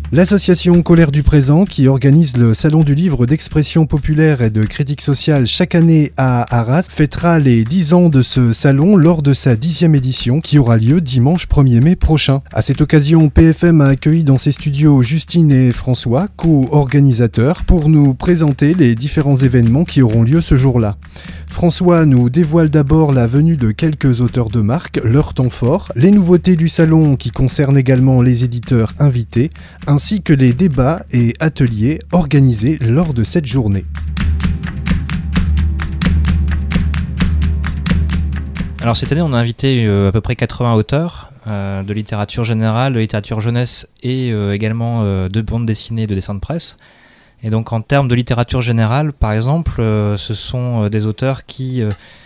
L'association Colère du Présent, qui organise le Salon du Livre d'expression populaire et de critique sociale chaque année à Arras, fêtera les 10 ans de ce salon lors de sa 10e édition qui aura lieu dimanche 1er mai prochain. À cette occasion, PFM a accueilli dans ses studios Justine et François, co-organisateurs, pour nous présenter les différents événements qui auront lieu ce jour-là. François nous dévoile d'abord la venue de quelques auteurs de marque, leur temps fort, les nouveautés du salon qui concernent également les éditeurs invités, ainsi que les débats et ateliers organisés lors de cette journée. Alors cette année, on a invité à peu près 80 auteurs de littérature générale, de littérature jeunesse et également de bande dessinée et de dessin de presse. Et donc en termes de littérature générale, par exemple, ce sont des auteurs qui...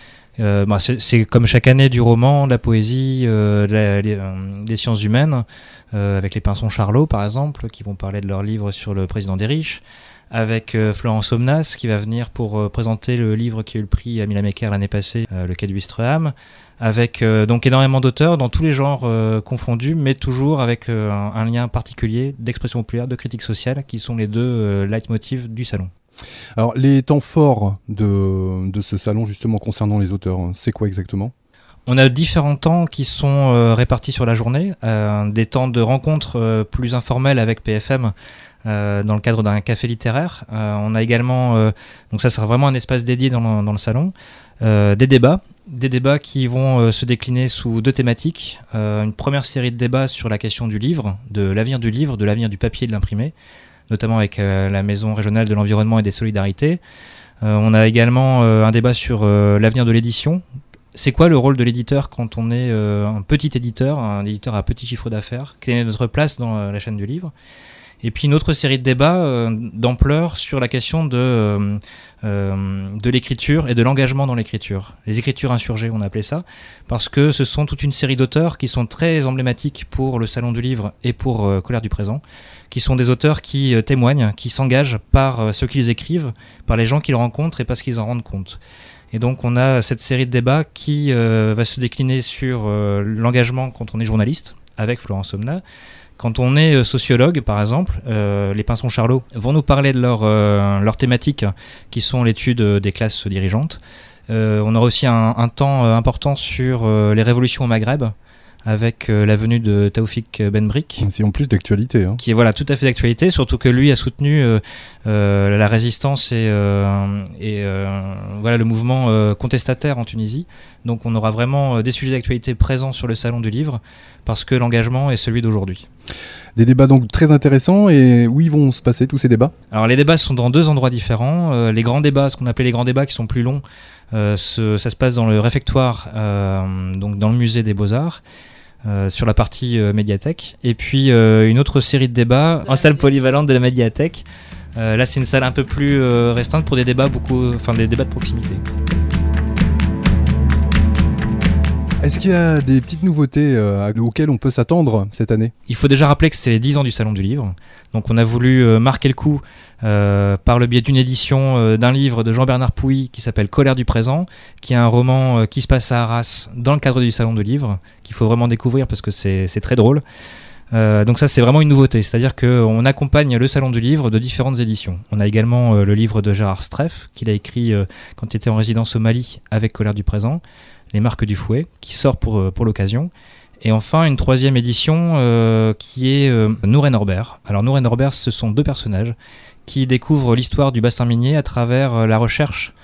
c'est comme chaque année du roman, de la poésie, des sciences humaines, avec les Pinsons Charlot par exemple, qui vont parler de leur livre sur le président des riches, avec Florence Somnas qui va venir pour présenter le livre qui a eu le prix à Mila Mecker l'année passée, Le Quai du Wistreham, avec donc énormément d'auteurs dans tous les genres confondus, mais toujours avec un lien particulier d'expression populaire, de critique sociale, qui sont les deux leitmotifs du salon. Alors les temps forts de ce salon justement concernant les auteurs, c'est quoi exactement ? On a différents temps qui sont répartis sur la journée, des temps de rencontres plus informels avec PFM dans le cadre d'un café littéraire. On a également, donc ça sera vraiment un espace dédié dans le salon, des débats qui vont se décliner sous deux thématiques. Une première série de débats sur la question du livre, de l'avenir du papier et de l'imprimé, notamment avec la Maison régionale de l'environnement et des solidarités. On a également un débat sur l'avenir de l'édition. C'est quoi le rôle de l'éditeur quand on est un petit éditeur, un éditeur à petit chiffre d'affaires? Quelle est notre place dans la chaîne du livre? Et puis une autre série de débats d'ampleur sur la question de l'écriture et de l'engagement dans l'écriture. Les écritures insurgées, on a appelé ça, parce que ce sont toute une série d'auteurs qui sont très emblématiques pour le Salon du Livre et pour Colère du Présent, qui sont des auteurs qui témoignent, qui s'engagent par ce qu'ils écrivent, par les gens qu'ils rencontrent et parce qu'ils en rendent compte. Et donc on a cette série de débats qui va se décliner sur l'engagement quand on est journaliste, avec Florence Somnas. Quand on est sociologue, par exemple, les Pinsons Charlot vont nous parler de leur thématique, qui sont l'étude des classes dirigeantes. On aura aussi un temps important sur les révolutions au Maghreb, avec la venue de Taoufik Ben Brik. C'est en plus d'actualité. Qui est tout à fait d'actualité, surtout que lui a soutenu la résistance et le mouvement contestataire en Tunisie. Donc on aura vraiment des sujets d'actualité présents sur le Salon du Livre, parce que l'engagement est celui d'aujourd'hui. Des débats donc très intéressants, et où ils vont se passer tous ces débats ? Alors les débats sont dans deux endroits différents. Les grands débats, ce qu'on appelait les grands débats qui sont plus longs, ça se passe dans le réfectoire, donc dans le musée des Beaux-Arts, sur la partie médiathèque. Et puis une autre série de débats en salle polyvalente de la médiathèque. Là c'est une salle un peu plus restreinte pour des débats des débats de proximité. Est-ce qu'il y a des petites nouveautés auxquelles on peut s'attendre cette année ? Il faut déjà rappeler que c'est les 10 ans du Salon du Livre. Donc on a voulu marquer le coup par le biais d'une édition d'un livre de Jean-Bernard Pouilly qui s'appelle Colère du Présent, qui est un roman qui se passe à Arras dans le cadre du Salon du Livre, qu'il faut vraiment découvrir parce que c'est très drôle. Donc ça c'est vraiment une nouveauté, c'est-à-dire qu'on accompagne le Salon du Livre de différentes éditions. On a également le livre de Gérard Streff, qu'il a écrit quand il était en résidence au Mali avec Colère du Présent, Les Marques du Fouet, qui sort pour l'occasion. Et enfin, une troisième édition qui est Nour et Norbert. Alors Nour et Norbert, ce sont deux personnages qui découvrent l'histoire du bassin minier à travers la recherche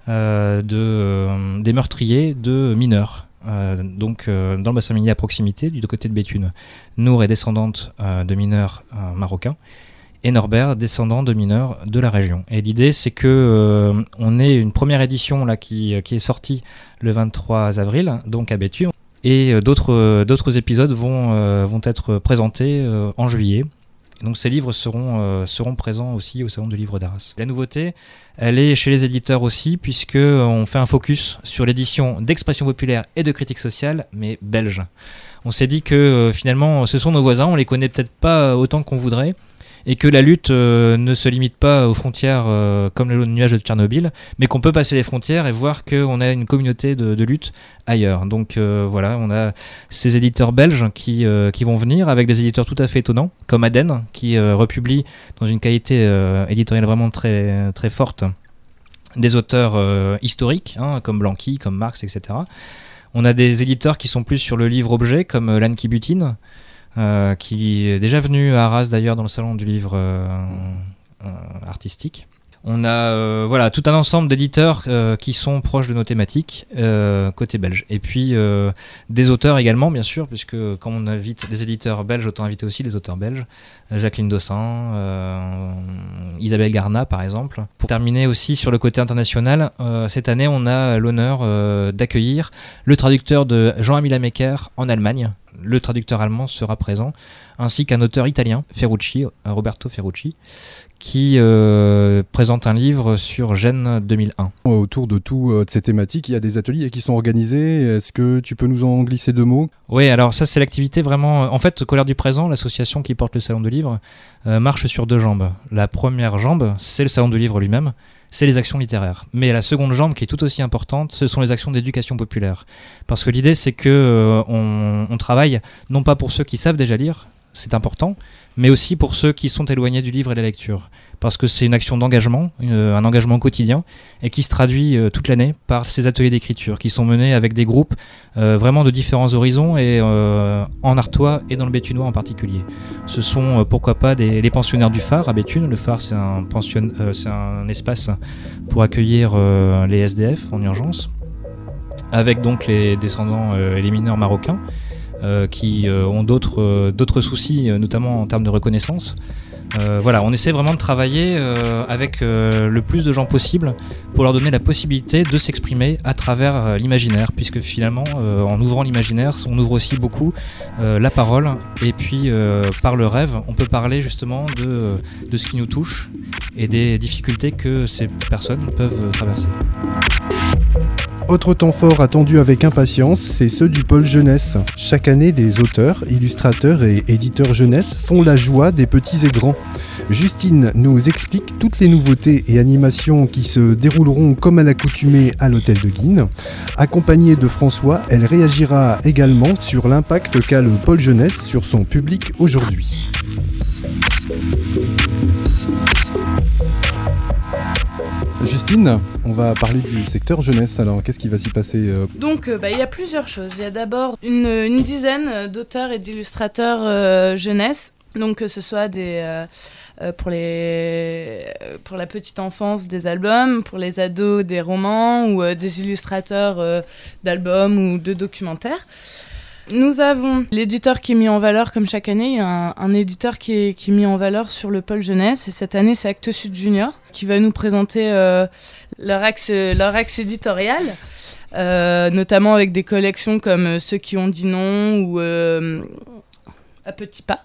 des meurtriers de mineurs. Dans le bassin minier à proximité, du côté de Béthune. Nour est descendante de mineurs marocains, et Norbert, descendant de mineurs de la région. Et l'idée, c'est que on ait une première édition là qui est sortie le 23 avril, donc à Béthune, et d'autres épisodes vont être présentés en juillet. Et donc ces livres seront présents aussi au Salon du Livre d'Arras. La nouveauté, elle est chez les éditeurs aussi, puisque on fait un focus sur l'édition d'expression populaire et de critique sociale, mais belge. On s'est dit que finalement, ce sont nos voisins, on les connaît peut-être pas autant qu'on voudrait. et que la lutte ne se limite pas aux frontières comme le nuage de Tchernobyl, mais qu'on peut passer les frontières et voir qu'on a une communauté de lutte ailleurs. Donc voilà, on a ces éditeurs belges qui vont venir avec des éditeurs tout à fait étonnants, comme Aden, qui republie dans une qualité éditoriale vraiment très, très forte des auteurs historiques, comme Blanqui, comme Marx, etc. On a des éditeurs qui sont plus sur le livre-objet, comme Lan Kibutine, qui est déjà venu à Arras d'ailleurs dans le salon du livre artistique. On a tout un ensemble d'éditeurs qui sont proches de nos thématiques côté belge. Et puis des auteurs également, bien sûr, puisque quand on invite des éditeurs belges, autant inviter aussi des auteurs belges. Jacqueline Dossin, Isabelle Garnat par exemple. Pour terminer aussi sur le côté international, cette année on a l'honneur d'accueillir le traducteur de Jean-Emile Maker en Allemagne. Le traducteur allemand sera présent, ainsi qu'un auteur italien, Ferrucci, Roberto Ferrucci, qui présente un livre sur Gênes 2001. Autour de toutes ces thématiques, il y a des ateliers qui sont organisés. Est-ce que tu peux nous en glisser 2 mots ? Oui, alors ça c'est l'activité vraiment... En fait, Colère du Présent, l'association qui porte le Salon du Livre, marche sur 2 jambes. La première jambe, c'est le Salon du Livre lui-même, c'est les actions littéraires. Mais la seconde jambe, qui est tout aussi importante, ce sont les actions d'éducation populaire. Parce que l'idée, c'est que on travaille non pas pour ceux qui savent déjà lire, c'est important, mais aussi pour ceux qui sont éloignés du livre et de la lecture. Parce que c'est une action d'engagement, un engagement quotidien, et qui se traduit toute l'année par ces ateliers d'écriture, qui sont menés avec des groupes vraiment de différents horizons, et en Artois et dans le Béthunois en particulier. Ce sont pourquoi pas les pensionnaires du Phare à Béthune. Le Phare, c'est un espace pour accueillir les SDF en urgence, avec donc les descendants et les mineurs marocains, qui ont d'autres soucis, notamment en termes de reconnaissance. On essaie vraiment de travailler avec le plus de gens possible pour leur donner la possibilité de s'exprimer à travers l'imaginaire, puisque finalement, en ouvrant l'imaginaire, on ouvre aussi beaucoup la parole, et puis par le rêve, on peut parler justement de ce qui nous touche et des difficultés que ces personnes peuvent traverser. Autre temps fort attendu avec impatience, c'est ceux du pôle jeunesse. Chaque année, des auteurs, illustrateurs et éditeurs jeunesse font la joie des petits et grands. Justine nous explique toutes les nouveautés et animations qui se dérouleront comme à l'accoutumée à l'hôtel de Guînes. Accompagnée de François, elle réagira également sur l'impact qu'a le pôle jeunesse sur son public aujourd'hui. Justine, on va parler du secteur jeunesse. Alors, qu'est-ce qui va s'y passer Donc, il y a plusieurs choses. Il y a d'abord une dizaine d'auteurs et d'illustrateurs jeunesse. Donc, que ce soit pour la petite enfance des albums, pour les ados des romans, ou des illustrateurs d'albums ou de documentaires. Nous avons l'éditeur qui est mis en valeur, comme chaque année. Il y a un éditeur qui est mis en valeur sur le pôle jeunesse. Et cette année, c'est Actes Sud Junior qui va nous présenter leur axe éditorial, notamment avec des collections comme Ceux qui ont dit non ou À petits pas.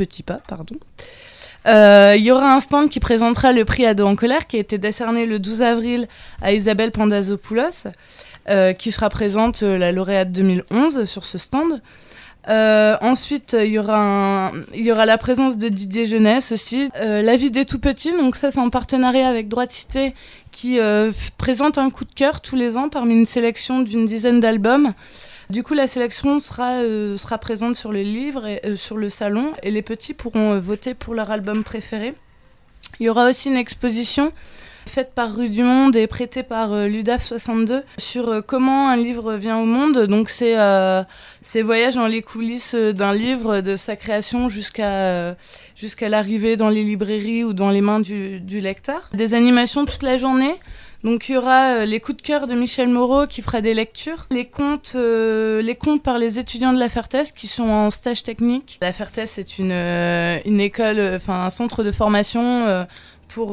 Il y aura un stand qui présentera le prix Ado en colère qui a été décerné le 12 avril à Isabelle Pandazopoulos, qui sera présente, la lauréate 2011, sur ce stand. Ensuite, il y aura la présence de Didier Jeunesse aussi. La vie des tout-petits, donc ça c'est en partenariat avec Droit de Cité, qui présente un coup de cœur tous les ans parmi une sélection d'une dizaine d'albums. Du coup, la sélection sera présente sur le livre et sur le salon, et les petits pourront voter pour leur album préféré. Il y aura aussi une exposition faite par Rue du Monde et prêtée par l'UDAF 62 sur comment un livre vient au monde. Donc c'est voyage dans les coulisses d'un livre, de sa création jusqu'à l'arrivée dans les librairies ou dans les mains du lecteur. Des animations toute la journée. Donc il y aura les coups de cœur de Michel Moreau qui fera des lectures, les contes par les étudiants de la Fertès qui sont en stage technique. La Fertès c'est une école, un centre de formation pour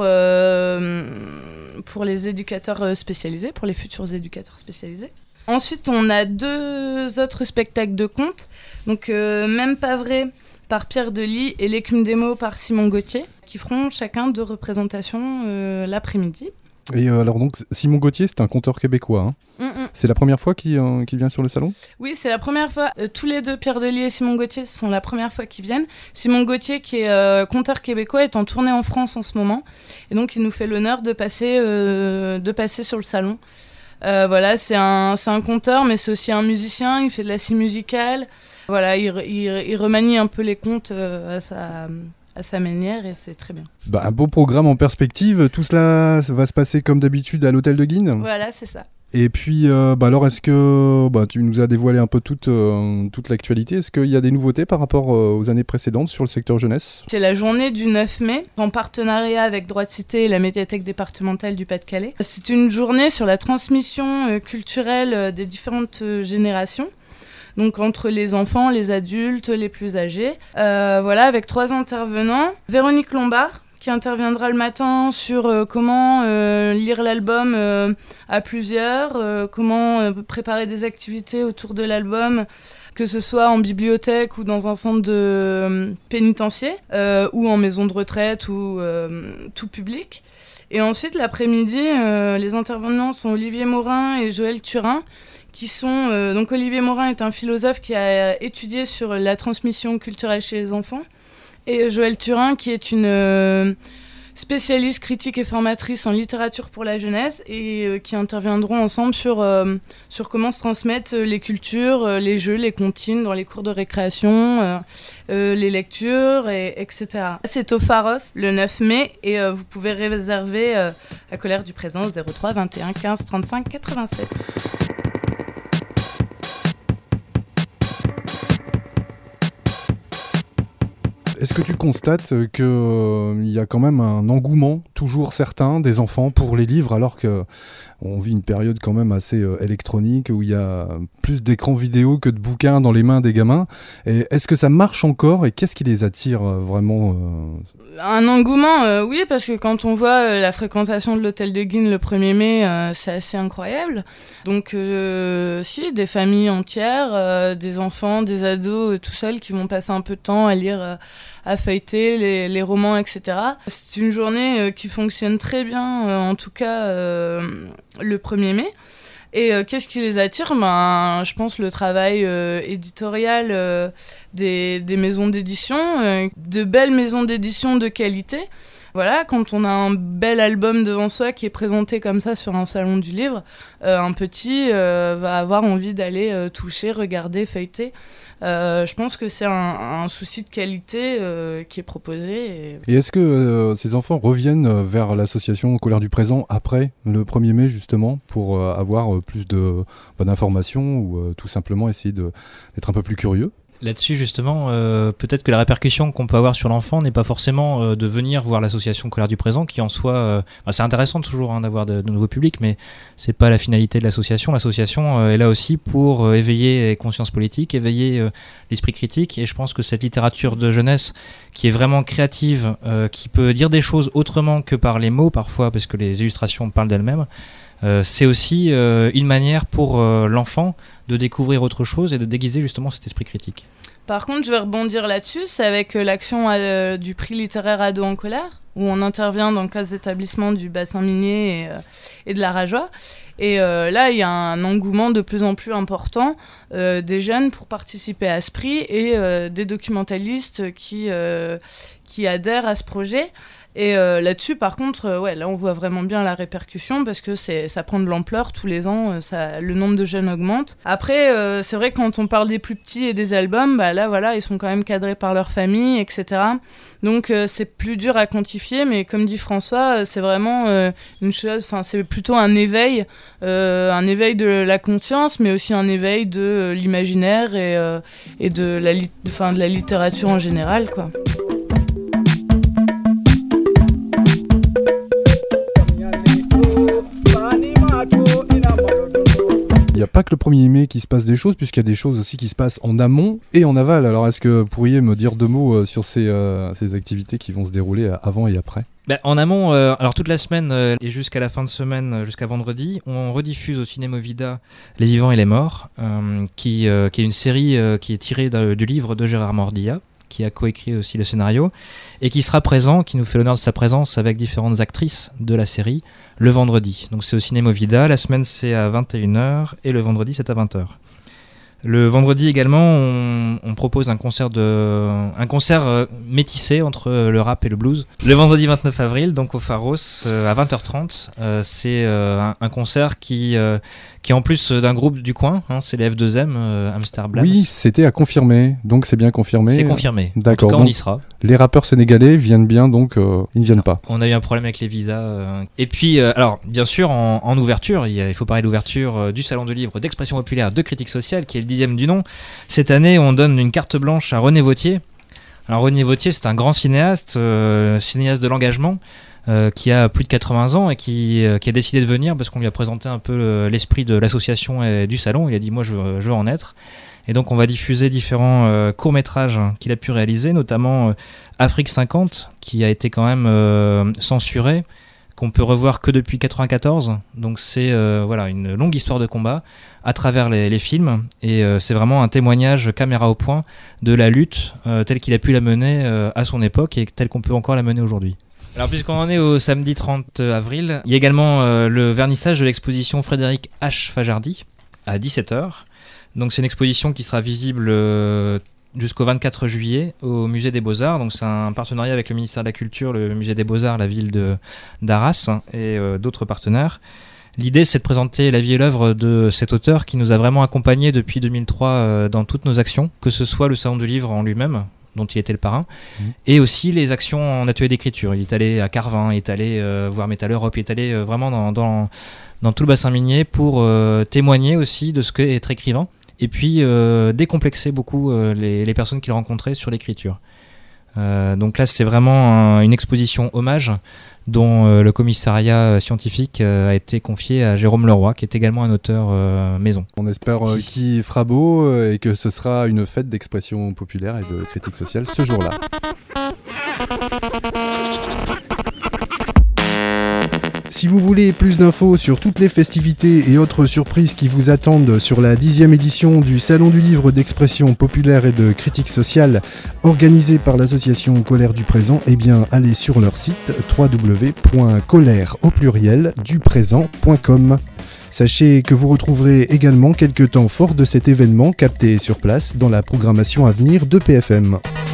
les éducateurs spécialisés, pour les futurs éducateurs spécialisés. Ensuite, on a 2 autres spectacles de contes. Donc, Même pas vrai par Pierre Delis et L'écume des mots par Simon Gauthier, qui feront chacun 2 représentations l'après-midi. Et alors donc, Simon Gauthier, c'est un conteur québécois. C'est la première fois qu'il vient sur le salon ? Oui, c'est la première fois. Tous les deux, Pierre Delis et Simon Gauthier, ce sont la première fois qu'ils viennent. Simon Gauthier, qui est conteur québécois, est en tournée en France en ce moment. Et donc, il nous fait l'honneur de passer sur le salon. Voilà, c'est un conteur, mais c'est aussi un musicien. Il fait de la scie musicale. Voilà, il remanie un peu les contes à sa manière, et c'est très bien. Un beau programme en perspective. Tout cela va se passer comme d'habitude à l'hôtel de Guines ? Voilà, c'est ça. Et puis, alors, est-ce que tu nous as dévoilé un peu toute l'actualité ? Est-ce qu'il y a des nouveautés par rapport aux années précédentes sur le secteur jeunesse ? C'est la journée du 9 mai, en partenariat avec Droit de Cité et la médiathèque départementale du Pas-de-Calais. C'est une journée sur la transmission culturelle des différentes générations. Donc entre les enfants, les adultes, les plus âgés. Voilà, avec 3 intervenants. Véronique Lombard, qui interviendra le matin sur comment lire l'album à plusieurs, comment préparer des activités autour de l'album, que ce soit en bibliothèque ou dans un centre de pénitencier, ou en maison de retraite ou tout public. Et ensuite, l'après-midi, les intervenants sont Olivier Morin et Joël Turin, qui sont... donc Olivier Morin est un philosophe qui a étudié sur la transmission culturelle chez les enfants, et Joël Turin, qui est une spécialiste critique et formatrice en littérature pour la jeunesse, et qui interviendront ensemble sur comment se transmettent les cultures, les jeux, les comptines dans les cours de récréation, les lectures, etc. C'est au Pharos le 9 mai, et vous pouvez réserver à Colère du Présent 03 21 15 35 87. Est-ce que tu constates qu'il y a quand même un engouement toujours certain des enfants pour les livres, alors qu'on vit une période quand même assez électronique, où il y a plus d'écrans vidéo que de bouquins dans les mains des gamins ? Et est-ce que ça marche encore, et qu'est-ce qui les attire vraiment Un engouement, oui, parce que quand on voit la fréquentation de l'hôtel de Guines le 1er mai, c'est assez incroyable. Donc, si, des familles entières, des enfants, des ados, tout seuls qui vont passer un peu de temps à lire, à feuilleter les romans, etc. C'est une journée qui fonctionne très bien, en tout cas le 1er mai. Et qu'est-ce qui les attire ? Je pense le travail éditorial des maisons d'édition, de belles maisons d'édition de qualité. Voilà, quand on a un bel album devant soi qui est présenté comme ça sur un salon du livre, un petit va avoir envie d'aller toucher, regarder, feuilleter. Je pense que c'est un souci de qualité qui est proposé. Et est-ce que ces enfants reviennent vers l'association Colère du Présent après le 1er mai, justement, pour avoir plus d'informations, ou tout simplement essayer d'être un peu plus curieux ? Là-dessus, justement, peut-être que la répercussion qu'on peut avoir sur l'enfant n'est pas forcément de venir voir l'association Colère du Présent, qui en soi, c'est intéressant toujours d'avoir de nouveaux publics, mais c'est pas la finalité de l'association. L'association est là aussi pour éveiller les consciences politiques, éveiller l'esprit critique, et je pense que cette littérature de jeunesse qui est vraiment créative, qui peut dire des choses autrement que par les mots parfois, parce que les illustrations parlent d'elles-mêmes, c'est aussi une manière pour l'enfant de découvrir autre chose et de déguiser justement cet esprit critique. Par contre, je vais rebondir là-dessus, c'est avec l'action du prix littéraire Ado en colère, où on intervient dans le cadre d'établissements du bassin minier et de la Rajoie. Et là, il y a un engouement de plus en plus important des jeunes pour participer à ce prix, et des documentalistes qui adhèrent à ce projet. Et là-dessus, par contre, là, on voit vraiment bien la répercussion, parce que ça prend de l'ampleur tous les ans, le nombre de jeunes augmente. Après, c'est vrai que quand on parle des plus petits et des albums, là, voilà, ils sont quand même cadrés par leur famille, etc. Donc, c'est plus dur à quantifier, mais comme dit François, c'est vraiment une chose, c'est plutôt un éveil de la conscience, mais aussi un éveil de l'imaginaire et de la littérature en général, quoi. Il n'y a pas que le 1er mai qui se passe des choses, puisqu'il y a des choses aussi qui se passent en amont et en aval. Alors, est-ce que vous pourriez me dire 2 mots sur ces activités qui vont se dérouler avant et après ? En amont, alors toute la semaine et jusqu'à la fin de semaine, jusqu'à vendredi, on rediffuse au Ciné Movida Les Vivants et les Morts, qui est une série qui est tirée du livre de Gérard Mordilla, qui a coécrit aussi le scénario, et qui sera présent, qui nous fait l'honneur de sa présence avec différentes actrices de la série, le vendredi. Donc c'est au Ciné Movida, la semaine c'est à 21h, et le vendredi c'est à 20h. Le vendredi également, on propose un concert métissé entre le rap et le blues. Le vendredi 29 avril, donc au Pharos, à 20h30, c'est un concert qui est en plus d'un groupe du coin, c'est les F2M, Amster Blams. Oui, c'était à confirmer, donc c'est bien confirmé. C'est confirmé. D'accord. En tout cas, on y sera. Les rappeurs sénégalais viennent bien, donc ils ne viennent pas. On a eu un problème avec les visas. Et puis, alors, bien sûr, en ouverture, il faut parler d'ouverture du Salon du Livre d'Expression Populaire de Critique Sociale, qui est le 10e du nom. Cette année, on donne une carte blanche à René Vauthier. Alors, René Vauthier, c'est un grand cinéaste, cinéaste de l'engagement, qui a plus de 80 ans et qui a décidé de venir parce qu'on lui a présenté un peu l'esprit de l'association et du salon. Il a dit, moi, je veux en être. Et donc on va diffuser différents courts-métrages qu'il a pu réaliser, notamment Afrique 50, qui a été quand même censuré, qu'on peut revoir que depuis 94. Donc c'est une longue histoire de combat à travers les films, et c'est vraiment un témoignage caméra au point de la lutte telle qu'il a pu la mener à son époque et telle qu'on peut encore la mener aujourd'hui. Alors puisqu'on en est au samedi 30 avril, il y a également le vernissage de l'exposition Frédéric H. Fajardy à 17h. Donc c'est une exposition qui sera visible jusqu'au 24 juillet au Musée des Beaux-Arts. Donc c'est un partenariat avec le ministère de la Culture, le Musée des Beaux-Arts, la ville d'Arras et d'autres partenaires. L'idée, c'est de présenter la vie et l'œuvre de cet auteur qui nous a vraiment accompagnés depuis 2003 dans toutes nos actions, que ce soit le Salon du Livre en lui-même, dont il était le parrain, et aussi les actions en atelier d'écriture. Il est allé à Carvin, il est allé voir Métal Europe, il est allé vraiment dans tout le bassin minier pour témoigner aussi de ce qu'est être écrivain, et puis décomplexer beaucoup les personnes qu'il rencontrait sur l'écriture. Donc là, c'est vraiment une exposition hommage dont le commissariat scientifique a été confié à Jérôme Leroy, qui est également un auteur maison. On espère qu'il fera beau et que ce sera une fête d'expression populaire et de critique sociale ce jour-là. Si vous voulez plus d'infos sur toutes les festivités et autres surprises qui vous attendent sur la 10e édition du Salon du Livre d'Expression Populaire et de Critique Sociale organisé par l'association Colère du Présent, eh bien allez sur leur site www.colère.duprésent.com. Sachez que vous retrouverez également quelques temps forts de cet événement captés sur place dans la programmation à venir de PFM.